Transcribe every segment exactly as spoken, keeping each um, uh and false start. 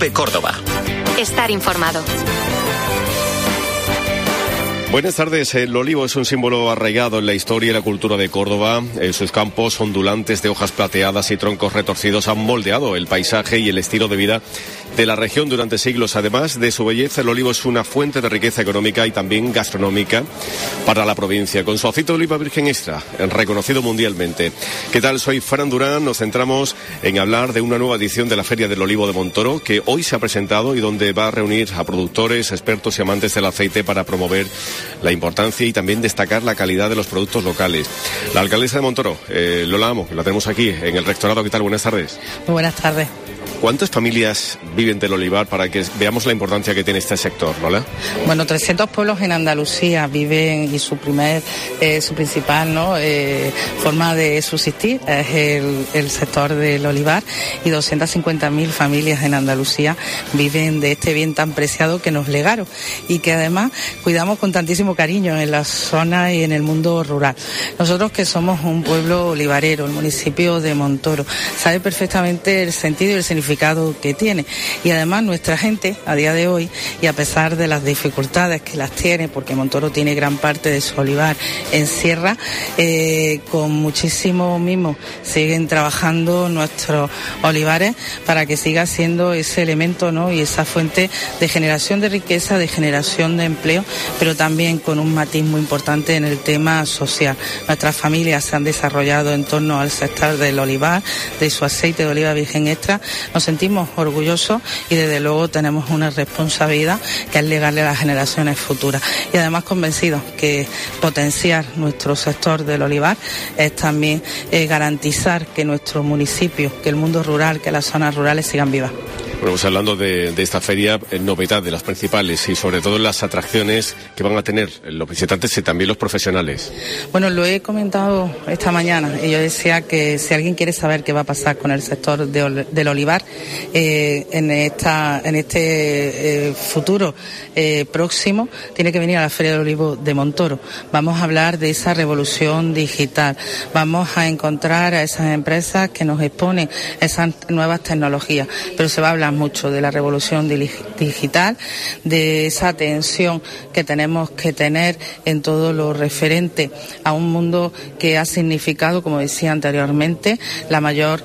Cope Córdoba. Estar informado. Buenas tardes. El olivo es un símbolo arraigado en la historia y la cultura de Córdoba. En sus campos ondulantes de hojas plateadas y troncos retorcidos han moldeado el paisaje y el estilo de vida de la región durante siglos. Además de su belleza, el olivo es una fuente de riqueza económica y también gastronómica para la provincia, con su aceite de oliva virgen extra, reconocido mundialmente. ¿Qué tal? Soy Fran Durán. Nos centramos en hablar de una nueva edición de la Feria del Olivo de Montoro, que hoy se ha presentado y donde va a reunir a productores, expertos y amantes del aceite para promover la importancia y también destacar la calidad de los productos locales. La alcaldesa de Montoro, eh, Lola Amo, la tenemos aquí en el rectorado. ¿Qué tal? Buenas tardes. Muy buenas tardes. ¿Cuántas familias viven del olivar para que veamos la importancia que tiene este sector, Lola? Bueno, trescientos pueblos en Andalucía viven y su primer, eh, su principal ¿no? eh, forma de subsistir es el, el sector del olivar, y doscientas cincuenta mil familias en Andalucía viven de este bien tan preciado que nos legaron y que además cuidamos con tantísimo cariño en la zona y en el mundo rural. Nosotros, que somos un pueblo olivarero, el municipio de Montoro, sabe perfectamente el sentido y el significado que tiene, y además nuestra gente a día de hoy, y a pesar de las dificultades que las tiene, porque Montoro tiene gran parte de su olivar en sierra, eh, con muchísimo mimo siguen trabajando nuestros olivares para que siga siendo ese elemento, ¿no? Y esa fuente de generación de riqueza, de generación de empleo, pero también con un matiz muy importante en el tema social. Nuestras familias se han desarrollado en torno al sector del olivar, de su aceite de oliva virgen extra. Nos sentimos orgullosos y desde luego tenemos una responsabilidad que es legarle a las generaciones futuras, y además convencidos que potenciar nuestro sector del olivar es también eh, garantizar que nuestro municipio, que el mundo rural, que las zonas rurales sigan vivas. Bueno, pues hablando de, de esta feria, eh, novedad de las principales y sobre todo las atracciones que van a tener los visitantes y también los profesionales. Bueno, lo he comentado esta mañana y yo decía que si alguien quiere saber qué va a pasar con el sector de, del olivar eh, en esta en este eh, futuro eh, próximo, tiene que venir a la Feria del Olivo de Montoro. Vamos a hablar de esa revolución digital, vamos a encontrar a esas empresas que nos exponen esas nuevas tecnologías, pero se va a hablar mucho de la revolución digital, de esa atención que tenemos que tener en todo lo referente a un mundo que ha significado, como decía anteriormente, la mayor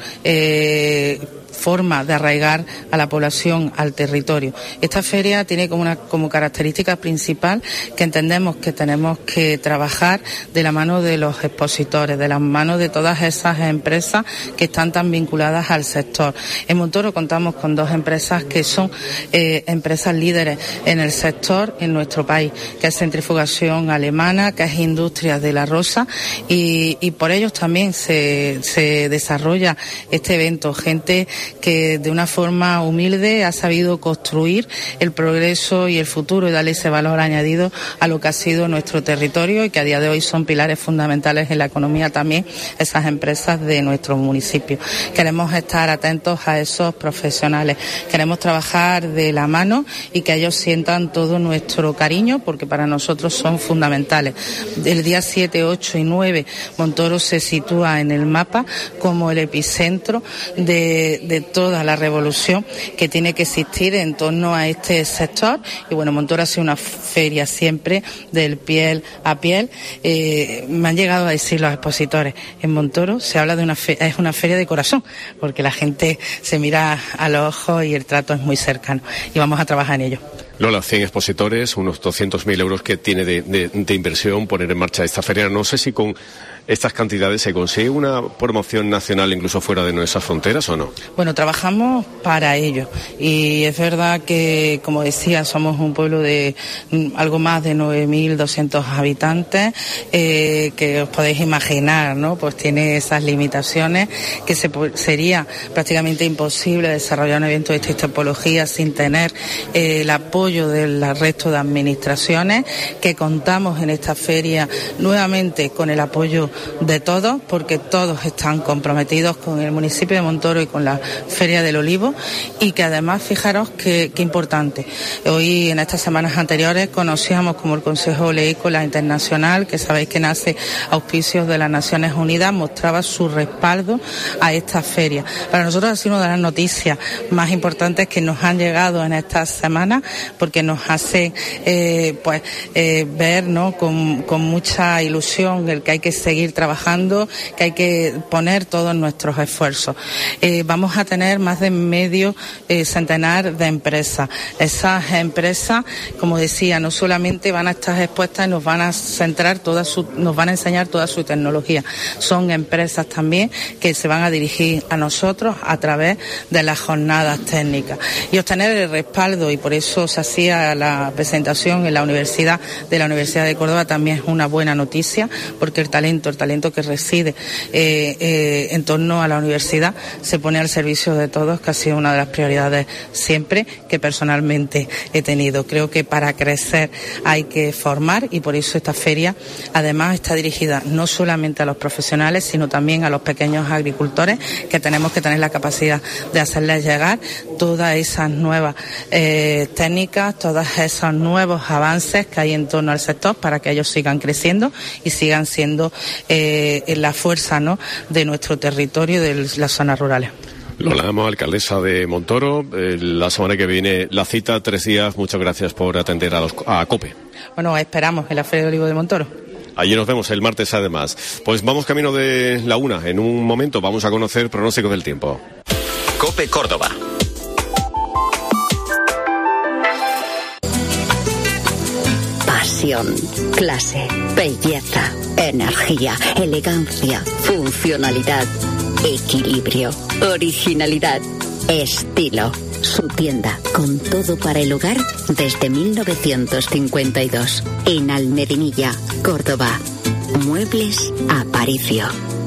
eh, forma de arraigar a la población al territorio. Esta feria tiene como una como característica principal que entendemos que tenemos que trabajar de la mano de los expositores, de la mano de todas esas empresas que están tan vinculadas al sector. En Montoro contamos con dos empresas que son eh, empresas líderes en el sector en nuestro país, que es Centrifugación Alemana, que es Industrias de la Rosa, y, y por ellos también se, se desarrolla este evento. Gente que de una forma humilde ha sabido construir el progreso y el futuro y darle ese valor añadido a lo que ha sido nuestro territorio, y que a día de hoy son pilares fundamentales en la economía también esas empresas de nuestro municipio. Queremos estar atentos a esos profesionales, queremos trabajar de la mano y que ellos sientan todo nuestro cariño, porque para nosotros son fundamentales. El día siete, ocho y nueve Montoro se sitúa en el mapa como el epicentro de, de toda la revolución que tiene que existir en torno a este sector. Y bueno, Montoro ha sido una feria siempre del piel a piel. Eh, me han llegado a decir los expositores, en Montoro se habla de una fe- es una feria de corazón, porque la gente se mira a los ojos y el trato es muy cercano, y vamos a trabajar en ello. Lola, cien expositores, unos doscientos mil euros que tiene de, de, de inversión poner en marcha esta feria. No sé si con estas cantidades se consigue una promoción nacional incluso fuera de nuestras fronteras o no. Bueno, trabajamos para ello, y es verdad que, como decía, somos un pueblo de mm, algo más de nueve mil doscientos habitantes, eh, que os podéis imaginar, ¿no? Pues tiene esas limitaciones que se, sería prácticamente imposible desarrollar un evento de esta tipología sin tener eh, el apoyo apoyo del resto de administraciones, que contamos en esta feria nuevamente con el apoyo de todos, porque todos están comprometidos con el municipio de Montoro y con la Feria del Olivo, y que además, fijaros qué importante, hoy en estas semanas anteriores conocíamos como el Consejo Oleícola Internacional, que sabéis que nace a auspicios de las Naciones Unidas, mostraba su respaldo a esta feria. Para nosotros ha sido una de las noticias más importantes que nos han llegado en estas semanas, porque nos hace eh, pues eh, ver, ¿no?, con, con mucha ilusión el que hay que seguir trabajando, que hay que poner todos nuestros esfuerzos. Eh, vamos a tener más de medio eh, centenar de empresas. Esas empresas, como decía, no solamente van a estar expuestas y nos van a centrar toda su, nos van a enseñar toda su tecnología. Son empresas también que se van a dirigir a nosotros a través de las jornadas técnicas y obtener el respaldo, y por eso se hacía la presentación en la universidad de la Universidad de Córdoba. También es una buena noticia, porque el talento, el talento que reside eh, eh, en torno a la universidad se pone al servicio de todos, que ha sido una de las prioridades siempre que personalmente he tenido. Creo que para crecer hay que formar, y por eso esta feria además está dirigida no solamente a los profesionales, sino también a los pequeños agricultores, que tenemos que tener la capacidad de hacerles llegar todas esas nuevas eh, técnicas, todos esos nuevos avances que hay en torno al sector, para que ellos sigan creciendo y sigan siendo eh, la fuerza, ¿no?, de nuestro territorio y de las zonas rurales. Lola Amo, alcaldesa de Montoro, eh, la semana que viene la cita, tres días. Muchas gracias por atender a, los, a COPE. Bueno, esperamos en la Feria del Olivo de Montoro. Allí nos vemos el martes, además. Pues vamos camino de la una. En un momento vamos a conocer pronóstico del tiempo. COPE Córdoba. Pasión, clase, belleza, energía, elegancia, funcionalidad, equilibrio, originalidad, estilo. Su tienda, con todo para el hogar, desde mil novecientos cincuenta y dos. En Almedinilla, Córdoba. Muebles Aparicio.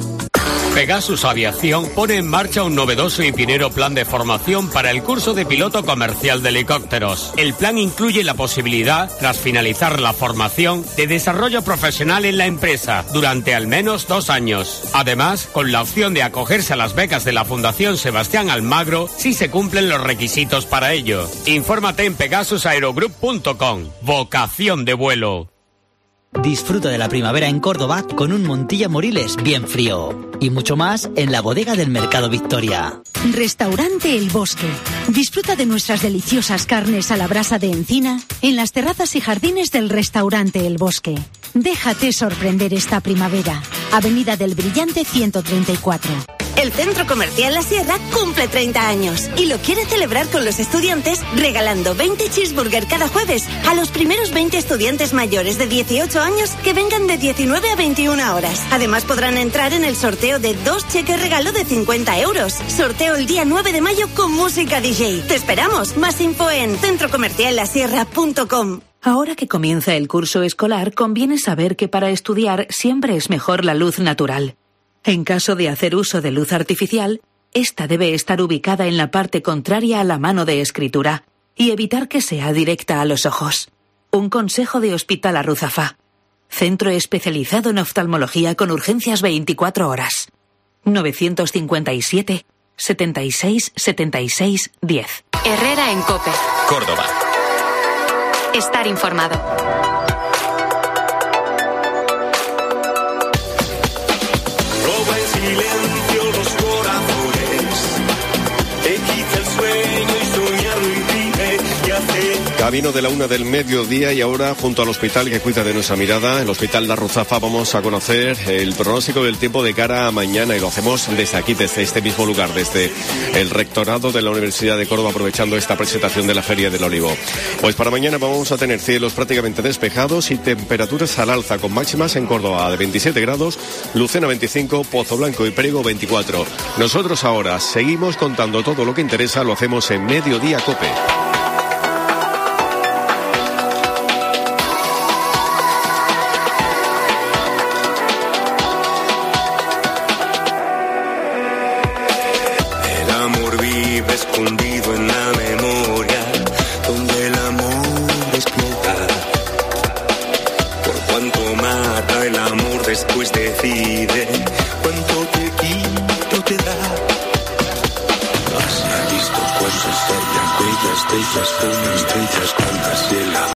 Pegasus Aviación pone en marcha un novedoso y pionero plan de formación para el curso de piloto comercial de helicópteros. El plan incluye la posibilidad, tras finalizar la formación, de desarrollo profesional en la empresa durante al menos dos años. Además, con la opción de acogerse a las becas de la Fundación Sebastián Almagro si se cumplen los requisitos para ello. Infórmate en pegasus aerogroup punto com. Vocación de vuelo. Disfruta de la primavera en Córdoba con un Montilla Moriles bien frío. Y mucho más en la bodega del Mercado Victoria. Restaurante El Bosque. Disfruta de nuestras deliciosas carnes a la brasa de encina en las terrazas y jardines del Restaurante El Bosque. Déjate sorprender esta primavera. Avenida del Brillante ciento treinta y cuatro. El Centro Comercial La Sierra cumple treinta años y lo quiere celebrar con los estudiantes regalando veinte cheeseburger cada jueves a los primeros veinte estudiantes mayores de dieciocho años que vengan de diecinueve a veintiuna horas. Además podrán entrar en el sorteo de dos cheques regalo de cincuenta euros. Sorteo el día nueve de mayo con música D J. Te esperamos. Más info en centro comercial la sierra punto com. Ahora que comienza el curso escolar, conviene saber que para estudiar siempre es mejor la luz natural. En caso de hacer uso de luz artificial, esta debe estar ubicada en la parte contraria a la mano de escritura y evitar que sea directa a los ojos. Un consejo de Hospital Arruzafa. Centro especializado en oftalmología con urgencias veinticuatro horas. novecientos cincuenta y siete, setenta y seis, setenta y seis, diez. Herrera en COPE. Córdoba. Estar informado. Silencio los corazones, te quita el sueño y soñar lo impide y hace. Camino de la una del mediodía y ahora junto al hospital que cuida de nuestra mirada, el Hospital de Arruzafa, vamos a conocer el pronóstico del tiempo de cara a mañana y lo hacemos desde aquí, desde este mismo lugar, desde el rectorado de la Universidad de Córdoba, aprovechando esta presentación de la Feria del Olivo. Pues para mañana vamos a tener cielos prácticamente despejados y temperaturas al alza con máximas en Córdoba de veintisiete grados, Lucena veinticinco, Pozo Blanco y Priego veinticuatro. Nosotros ahora seguimos contando todo lo que interesa, lo hacemos en Mediodía COPE. Escondido en la memoria, donde el amor para el amor, después decide cuánto te quito te da. Has visto cosas serias, bellas, bellas como estrellas, cuantas y el amor